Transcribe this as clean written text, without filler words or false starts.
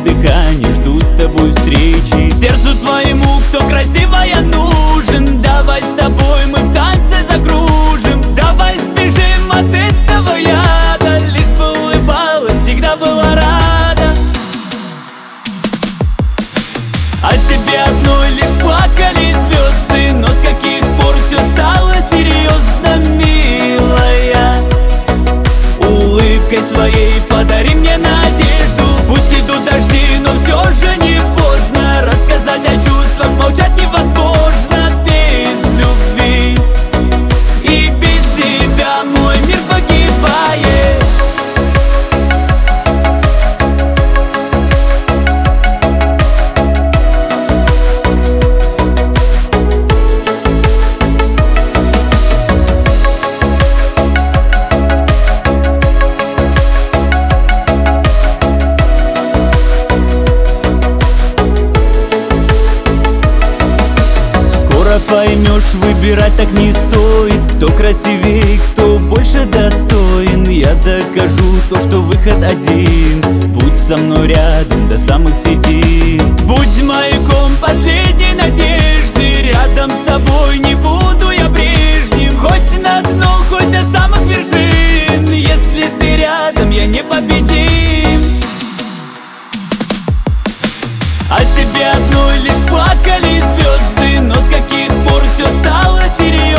дыхание, жду с тобой встречи. Сердцу твоему, кто красивая, нужен. Давай с тобой мы в танце закружим. Давай сбежим от этого яда. Лишь бы улыбалась, всегда была рада. А тебе одной лишь плакали звезды. Но с каких пор все стало серьезно, милая? Улыбкой своей подари мне надежду. Пусть идут дожди, но все же не поздно. Рассказать о чувствах, молчать невозможно без любви. И без тебя мой мир погибает. Поймешь, выбирать так не стоит. Кто красивее, кто больше достоин. Я докажу то, что выход один. Будь со мной рядом до самых седин. Будь маяком последней надежды. Рядом с тобой не буду я прежним. Хоть на дно, хоть до самых вершин. Если ты рядом, я непобедим. А тебе одной лишь плакали звезды. Но с каких пор все стало серьезно?